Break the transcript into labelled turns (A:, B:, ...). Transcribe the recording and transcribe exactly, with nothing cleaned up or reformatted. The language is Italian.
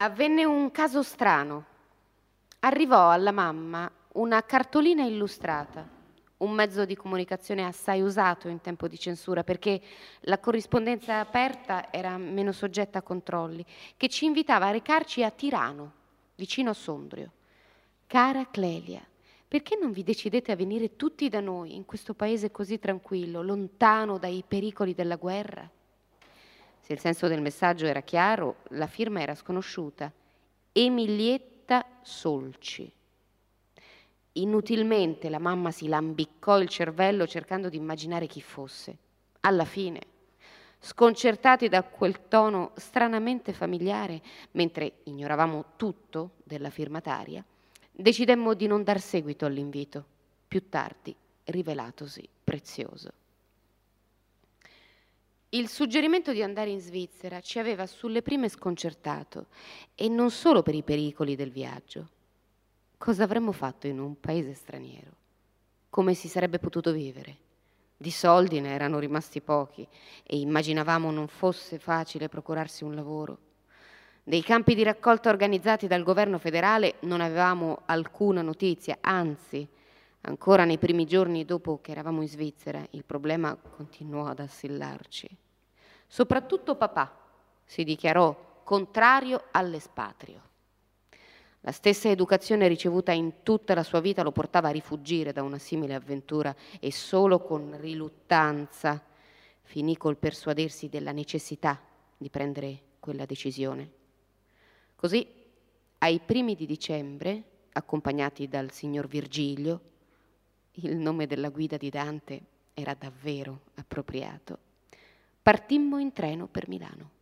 A: Avvenne un caso strano. Arrivò alla mamma una cartolina illustrata, un mezzo di comunicazione assai usato in tempo di censura perché la corrispondenza aperta era meno soggetta a controlli, che ci invitava a recarci a Tirano, vicino a Sondrio. Cara Clelia, perché non vi decidete a venire tutti da noi, in questo paese così tranquillo, lontano dai pericoli della guerra? Se il senso del messaggio era chiaro, la firma era sconosciuta. Emilietta Solci. Inutilmente la mamma si lambiccò il cervello cercando di immaginare chi fosse. Alla fine, sconcertati da quel tono stranamente familiare, mentre ignoravamo tutto della firmataria, decidemmo di non dar seguito all'invito, più tardi rivelatosi prezioso. Il suggerimento di andare in Svizzera ci aveva sulle prime sconcertato, e non solo per i pericoli del viaggio. Cosa avremmo fatto in un paese straniero? Come si sarebbe potuto vivere? Di soldi ne erano rimasti pochi e immaginavamo non fosse facile procurarsi un lavoro. Dei campi di raccolta organizzati dal governo federale non avevamo alcuna notizia, anzi, ancora nei primi giorni dopo che eravamo in Svizzera, il problema continuò ad assillarci. Soprattutto papà si dichiarò contrario all'espatrio. La stessa educazione ricevuta in tutta la sua vita lo portava a rifuggire da una simile avventura e solo con riluttanza finì col persuadersi della necessità di prendere quella decisione. Così, ai primi di dicembre, accompagnati dal signor Virgilio, il nome della guida di Dante era davvero appropriato, partimmo in treno per Milano.